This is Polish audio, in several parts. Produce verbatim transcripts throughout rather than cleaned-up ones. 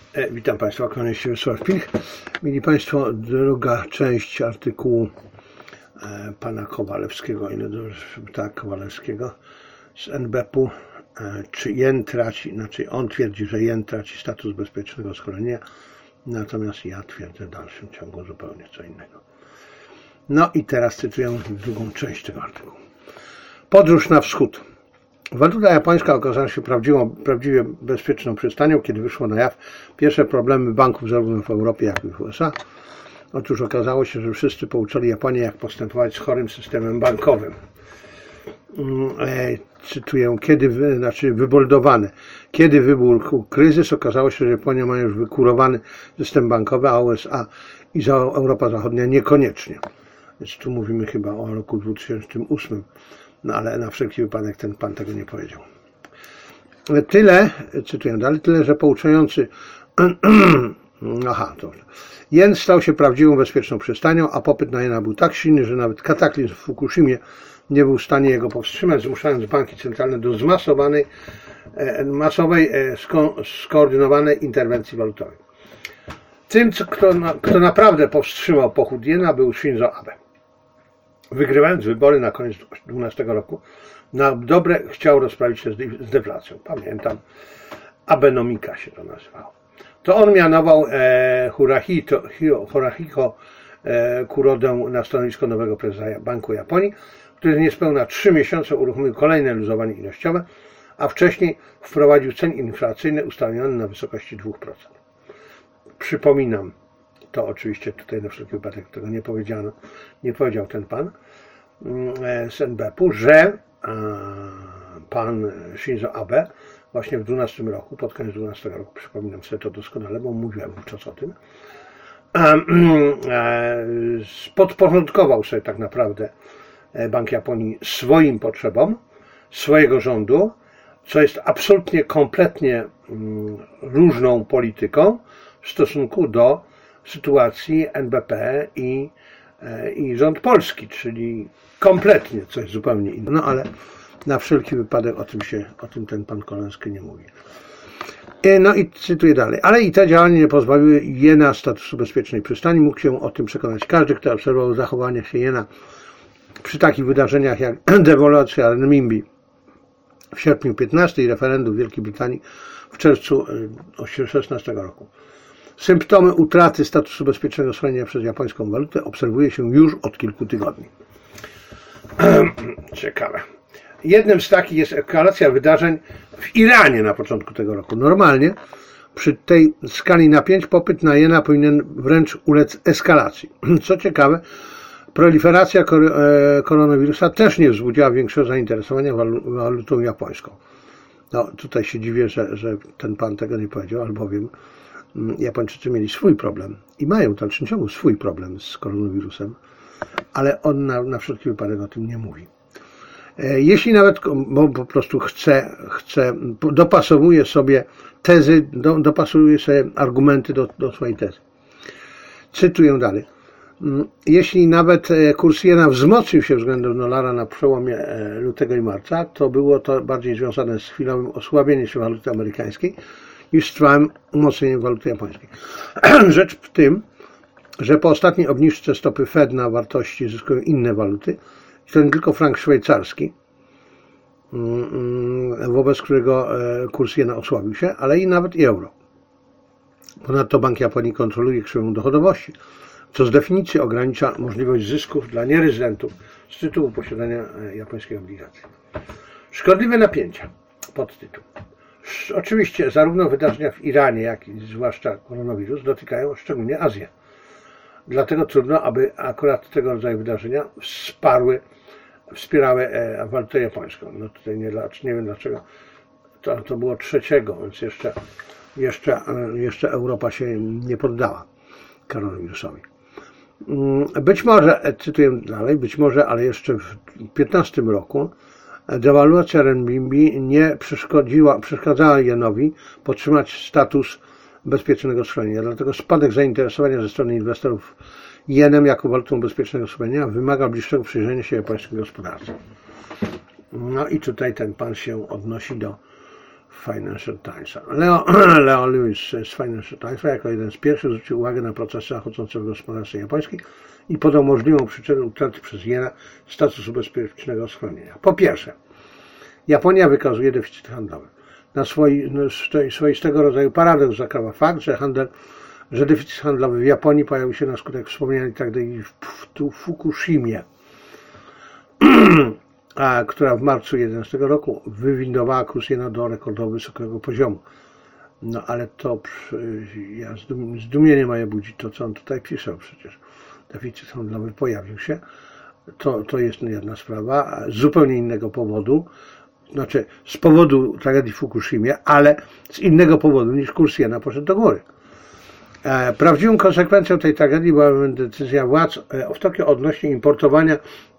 E, witam Państwa, kłaniam się Wiesław Pilch. Mili Państwo, druga część artykułu e, pana Kowalewskiego, ile dobrze, tak, Kowalewskiego z N B P u. E, czy jen traci, znaczy on twierdzi, że jen traci status bezpiecznego schronienia, natomiast ja twierdzę w dalszym ciągu zupełnie co innego. No i teraz cytuję drugą część tego artykułu. Podróż na wschód. Waluta japońska okazała się prawdziwą, prawdziwie bezpieczną przystanią, kiedy wyszło na jaw pierwsze problemy banków zarówno w Europie, jak i w U S A. Otóż okazało się, że wszyscy pouczali Japonię, jak postępować z chorym systemem bankowym. E, cytuję, kiedy, wy, znaczy wyboldowane. Kiedy wybuchł kryzys, okazało się, że Japonia ma już wykurowany system bankowy, a U S A i za Europa Zachodnia niekoniecznie. Więc tu mówimy chyba o roku dwutysięcznym ósmym. No ale na wszelki wypadek ten pan tego nie powiedział. Tyle, cytuję dalej, tyle, że pouczający aha, to jen stał się prawdziwą bezpieczną przystanią, a popyt na jena był tak silny, że nawet kataklizm w Fukushimie nie był w stanie jego powstrzymać, zmuszając banki centralne do zmasowanej, masowej, sko skoordynowanej interwencji walutowej. Tym, kto, kto naprawdę powstrzymał pochód jena, był Shinzo Abe. Wygrywając wybory na koniec dwa tysiące dwunastego roku, na dobre chciał rozprawić się z deflacją. Pamiętam, Abenomika się to nazywało. To on mianował e, Hurahito, Hurahiko e, Kurodę na stanowisko nowego prezesa Banku Japonii, który niespełna trzy miesiące uruchomił kolejne luzowanie ilościowe, a wcześniej wprowadził cel inflacyjny ustawiony na wysokości dwóch procent. Przypominam, to oczywiście tutaj na wszelki wypadek tego nie powiedziano, nie powiedział ten pan z N B P u, że pan Shinzo Abe właśnie w dwunastym roku, pod koniec dwunastego roku, przypominam sobie to doskonale, bo mówiłem wówczas o tym, podporządkował sobie tak naprawdę Bank Japonii swoim potrzebom, swojego rządu, co jest absolutnie, kompletnie różną polityką w stosunku do sytuacji N B P i, i rząd polski, czyli kompletnie coś zupełnie innego. No ale na wszelki wypadek o tym się, o tym ten pan Kowalewski nie mówi. No i cytuję dalej. Ale i te działania nie pozbawiły jena statusu bezpiecznej przystani. Mógł się o tym przekonać każdy, kto obserwował zachowanie się jena przy takich wydarzeniach jak dewaluacja renminbi w sierpniu piętnastego i referendum w Wielkiej Brytanii w czerwcu dwa tysiące szesnastego roku. Symptomy utraty statusu bezpiecznego schronienia przez japońską walutę obserwuje się już od kilku tygodni. Ciekawe. Jednym z takich jest eskalacja wydarzeń w Iranie na początku tego roku. Normalnie przy tej skali napięć popyt na jena powinien wręcz ulec eskalacji. Co ciekawe, proliferacja koronawirusa też nie wzbudziła większego zainteresowania walutą japońską. No tutaj się dziwię, że, że ten pan tego nie powiedział, albowiem Japończycy mieli swój problem i mają w dalszym ciągu swój problem z koronawirusem, ale on na, na wszelki wypadek o tym nie mówi. Jeśli nawet, bo po prostu chce, chce dopasowuje sobie tezy, do, dopasuje sobie argumenty do, do swojej tezy. Cytuję dalej. Jeśli nawet kurs jena wzmocnił się względem dolara na przełomie lutego i marca, to było to bardziej związane z chwilowym osłabieniem się waluty amerykańskiej niż z trwałym umocnieniem waluty japońskiej. Rzecz w tym, że po ostatniej obniżce stopy Fed na wartości zyskują inne waluty, i to nie tylko frank szwajcarski, wobec którego kurs jena osłabił się, ale i nawet i euro. Ponadto Bank Japonii kontroluje krzywą dochodowości, co z definicji ogranicza możliwość zysków dla nierezydentów z tytułu posiadania japońskiej obligacji. Szkodliwe napięcia. Podtytuł. Oczywiście zarówno wydarzenia w Iranie, jak i zwłaszcza koronawirus dotykają szczególnie Azję. Dlatego trudno, aby akurat tego rodzaju wydarzenia wsparły, wspierały walutę japońską. No tutaj nie, nie wiem dlaczego. To, to było trzeciego, więc jeszcze, jeszcze, jeszcze Europa się nie poddała koronawirusowi. Być może, cytuję dalej, być może, ale jeszcze w dwa tysiące piętnastym roku dewaluacja renminbi nie przeszkodziła, przeszkadzała jenowi podtrzymać status bezpiecznego schronienia. Dlatego spadek zainteresowania ze strony inwestorów jenem jako walutą bezpiecznego schronienia wymaga bliższego przyjrzenia się japońskiej gospodarce. No i tutaj ten pan się odnosi do Financial Times. Leo, Leo Lewis z Financial Times jako jeden z pierwszych zwrócił uwagę na procesy zachodzące w gospodarce japońskiej i podał możliwą przyczynę utraty przez jena statusu bezpiecznego schronienia. Po pierwsze, Japonia wykazuje deficyt handlowy. Na swoi, swoistego rodzaju paradoks zakrawa fakt, że handel, że deficyt handlowy w Japonii pojawił się na skutek wspomnianej tragedii w Fukushimie, a która w marcu jedenastego roku wywindowała kurs jena do rekordowo wysokiego poziomu. No ale to ja zdumienie moje budzi to, co on tutaj pisał przecież. Deficyt handlowy pojawił się. To, to jest jedna sprawa, a z zupełnie innego powodu. Znaczy z powodu tragedii w Fukushimie, ale z innego powodu niż kurs jena poszedł do góry. Prawdziwą konsekwencją tej tragedii była decyzja władz w Tokio odnośnie importowania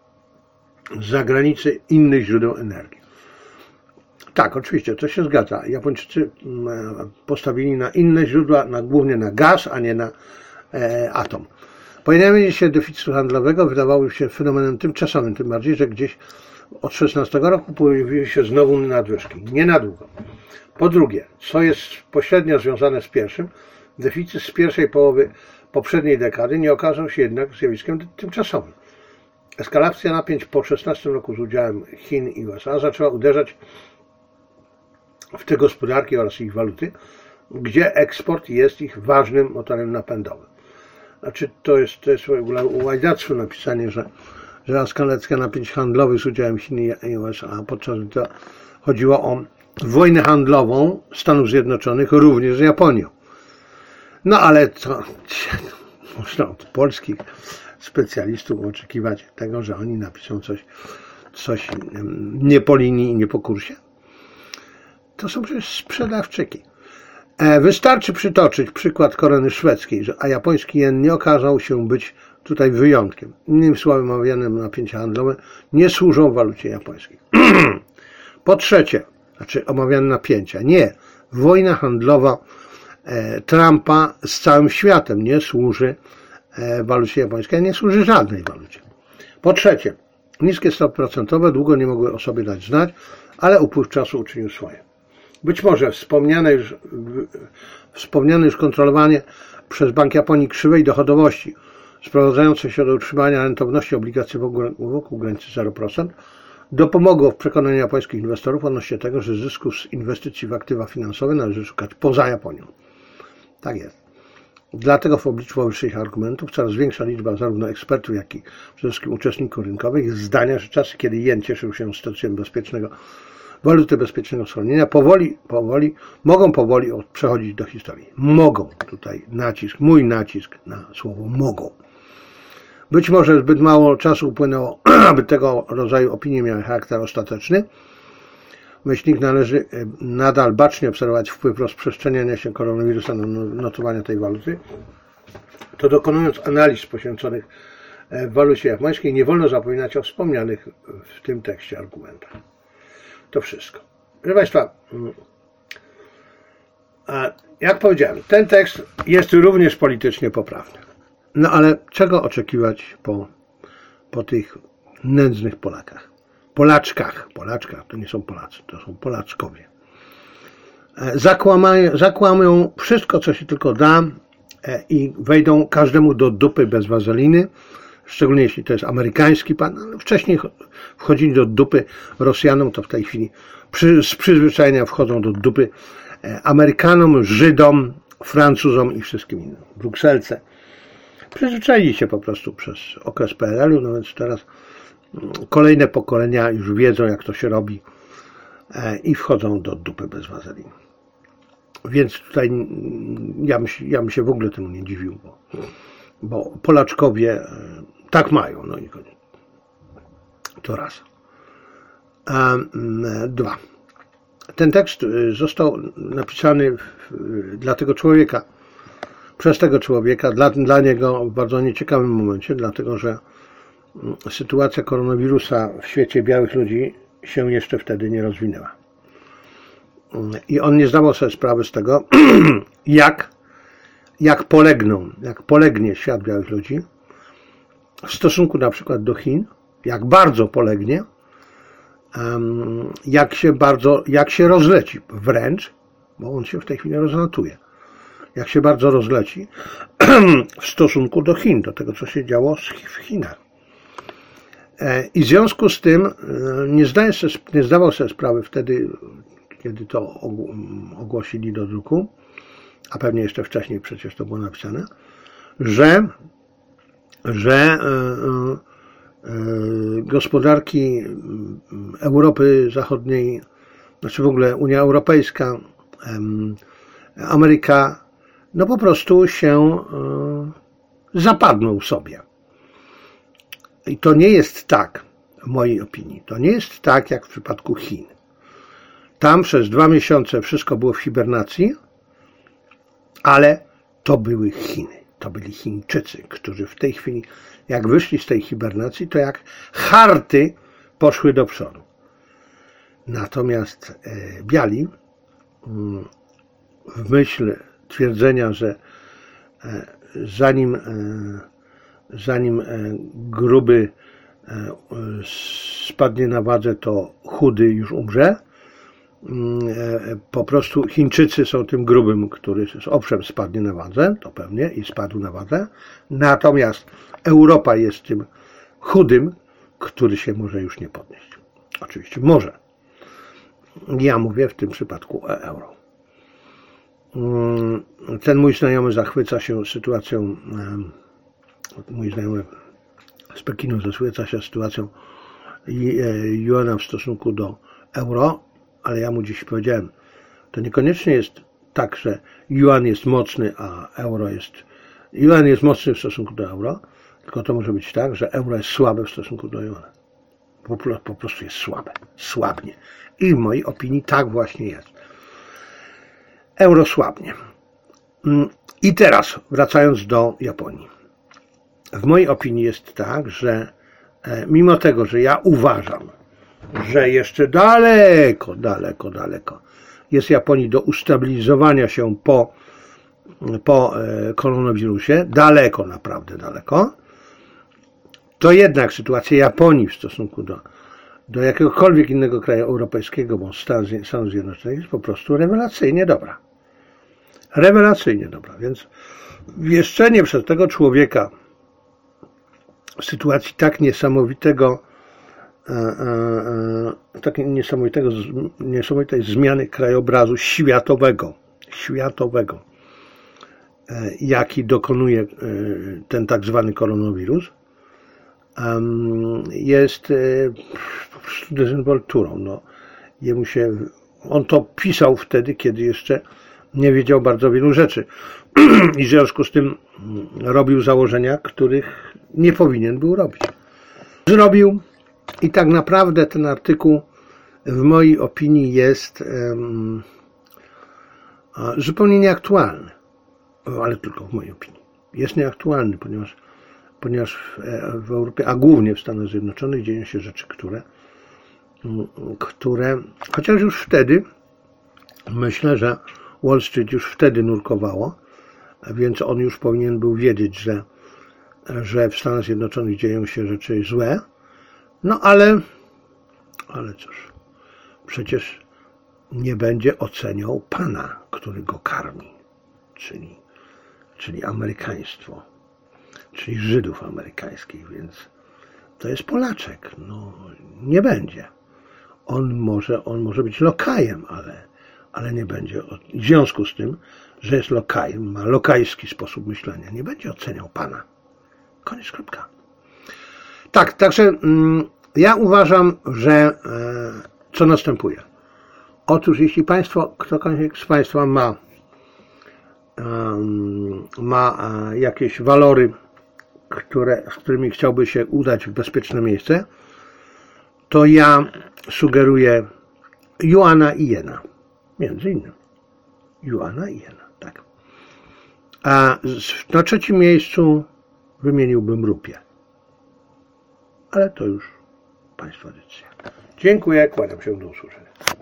z zagranicy innych źródeł energii. Tak, oczywiście, to się zgadza. Japończycy postawili na inne źródła, na, głównie na gaz, a nie na e, atom. Pojawienie się deficytu handlowego wydawało się fenomenem tymczasowym, tym bardziej, że gdzieś od szesnastego roku pojawiły się znowu nadwyżki. Nie na długo. Po drugie, co jest pośrednio związane z pierwszym, deficyt z pierwszej połowy poprzedniej dekady nie okazał się jednak zjawiskiem tymczasowym. Eskalacja napięć po szesnastym roku z udziałem Chin i U S A zaczęła uderzać w te gospodarki oraz ich waluty, gdzie eksport jest ich ważnym motorem napędowym. Znaczy, to jest, to jest w ogóle łajdactwo napisanie, że, że eskalacja napięć handlowych z udziałem Chin i U S A, podczas gdy chodziło o wojnę handlową Stanów Zjednoczonych również z Japonią. No ale to można od polskich specjalistów oczekiwać tego, że oni napiszą coś, coś nie po linii i nie po kursie. To są przecież sprzedawczyki. Wystarczy przytoczyć przykład korony szwedzkiej, a japoński jen nie okazał się być tutaj wyjątkiem. Innymi słowy, omawiane napięcia handlowe nie służą walucie japońskiej. Po trzecie, znaczy omawiane napięcia, nie. Wojna handlowa Trumpa z całym światem nie służy walucie japońskiej, nie służy żadnej walucie. Po trzecie, niskie stopy procentowe długo nie mogły o sobie dać znać, ale upływ czasu uczynił swoje. Być może wspomniane już, wspomniane już kontrolowanie przez Bank Japonii krzywej dochodowości sprowadzające się do utrzymania rentowności obligacji wokół granicy zero procent dopomogło w przekonaniu japońskich inwestorów odnośnie tego, że zysków z inwestycji w aktywa finansowe należy szukać poza Japonią. Tak jest. Dlatego w obliczu powyższych argumentów coraz większa liczba zarówno ekspertów, jak i przede wszystkim uczestników rynkowych jest zdania, że czasy, kiedy jen cieszył się statutem bezpiecznego, waluty bezpiecznego schronienia, powoli, powoli, mogą powoli przechodzić do historii. Mogą. Tutaj nacisk, mój nacisk na słowo mogą. Być może zbyt mało czasu upłynęło, aby tego rodzaju opinie miały charakter ostateczny. Myślnik należy nadal bacznie obserwować wpływ rozprzestrzeniania się koronawirusa na notowania tej waluty. To dokonując analiz poświęconych walucie japońskiej, nie wolno zapominać o wspomnianych w tym tekście argumentach. To wszystko. Proszę Państwa, jak powiedziałem, ten tekst jest również politycznie poprawny. No ale czego oczekiwać po, po tych nędznych Polakach? Polaczkach. Polaczkach to nie są Polacy, to są Polaczkowie. Zakłamają, zakłamią wszystko, co się tylko da i wejdą każdemu do dupy bez wazeliny, szczególnie jeśli to jest amerykański pan, ale wcześniej wchodzili do dupy Rosjanom, to w tej chwili przy, z przyzwyczajenia wchodzą do dupy Amerykanom, Żydom, Francuzom i wszystkim innym. Brukselce. Przyzwyczaili się po prostu przez okres P R L u, no więc teraz kolejne pokolenia już wiedzą, jak to się robi i wchodzą do dupy bez wazeliny. Więc tutaj ja bym, ja bym się w ogóle temu nie dziwił, bo, bo Polaczkowie tak mają, no i koniec. To raz. Dwa. Ten tekst został napisany dla tego człowieka, przez tego człowieka, dla, dla niego w bardzo nieciekawym momencie, dlatego że sytuacja koronawirusa w świecie białych ludzi się jeszcze wtedy nie rozwinęła. I on nie zdawał sobie sprawy z tego, jak, jak polegną, jak polegnie świat białych ludzi w stosunku na przykład do Chin, jak bardzo polegnie jak się bardzo, jak się rozleci, wręcz, bo on się w tej chwili rozlatuje, jak się bardzo rozleci w stosunku do Chin, do tego, co się działo w Chinach. I w związku z tym nie, zdaję sobie, nie zdawał sobie sprawy wtedy, kiedy to ogłosili do druku, a pewnie jeszcze wcześniej przecież to było napisane, że, że gospodarki Europy Zachodniej, znaczy w ogóle Unia Europejska, Ameryka, no po prostu się zapadną sobie. I to nie jest tak, w mojej opinii, to nie jest tak jak w przypadku Chin. Tam przez dwa miesiące wszystko było w hibernacji, ale to były Chiny, to byli Chińczycy, którzy w tej chwili, jak wyszli z tej hibernacji, to jak harty poszły do przodu. Natomiast e, biali, w myśl twierdzenia, że e, zanim, e, zanim e, gruby e, spadnie na wadze, to chudy już umrze. Po prostu Chińczycy są tym grubym, który owszem spadnie na wadze, to pewnie i spadł na wadze, natomiast Europa jest tym chudym, który się może już nie podnieść. Oczywiście może. Ja mówię w tym przypadku o euro. Ten mój znajomy zachwyca się sytuacją, mój znajomy z Pekinu zachwyca się sytuacją juana w stosunku do euro, ale ja mu dziś powiedziałem, to niekoniecznie jest tak, że juan jest mocny, a euro jest... Juan jest mocny w stosunku do euro, tylko to może być tak, że euro jest słabe w stosunku do juana. Po, po prostu jest słabe, słabnie. I w mojej opinii tak właśnie jest. Euro słabnie. I teraz, wracając do Japonii. W mojej opinii jest tak, że mimo tego, że ja uważam, że jeszcze daleko, daleko, daleko jest Japonii do ustabilizowania się po, po koronawirusie, daleko, naprawdę daleko, to jednak sytuacja Japonii w stosunku do, do jakiegokolwiek innego kraju europejskiego, bo Stanów Zjednoczonych jest po prostu rewelacyjnie dobra. Rewelacyjnie dobra, więc wieszczenie przez tego człowieka w sytuacji tak niesamowitego tak niesamowitego, niesamowitej zmiany krajobrazu światowego, światowego, jaki dokonuje ten tak zwany koronawirus, jest po prostu dezynwolturą. No, jemu się, on to pisał wtedy, kiedy jeszcze nie wiedział bardzo wielu rzeczy i w związku z tym robił założenia, których nie powinien był robić. Zrobił. I tak naprawdę ten artykuł w mojej opinii jest um, zupełnie nieaktualny, ale tylko w mojej opinii. Jest nieaktualny, ponieważ, ponieważ w, w Europie, a głównie w Stanach Zjednoczonych dzieją się rzeczy, które, które, chociaż już wtedy, myślę, że Wall Street już wtedy nurkowało, więc on już powinien był wiedzieć, że, że w Stanach Zjednoczonych dzieją się rzeczy złe. No ale, ale cóż, przecież nie będzie oceniał Pana, który go karmi, czyli, czyli amerykaństwo, czyli Żydów amerykańskich, więc to jest Polaczek, no nie będzie. On może, on może być lokajem, ale, ale nie będzie, w związku z tym, że jest lokajem, ma lokajski sposób myślenia, nie będzie oceniał Pana. Koniec, kropka. Tak, także mm, ja uważam, że e, co następuje. Otóż jeśli Państwo, ktokolwiek z Państwa ma, e, ma e, jakieś walory, które, z którymi chciałby się udać w bezpieczne miejsce, to ja sugeruję juana i jena. Między innymi. Juana i jena, tak. A na trzecim miejscu wymieniłbym rupię. Ale to już Państwa decyzja. Dziękuję, kłaniam się, do usłyszenia.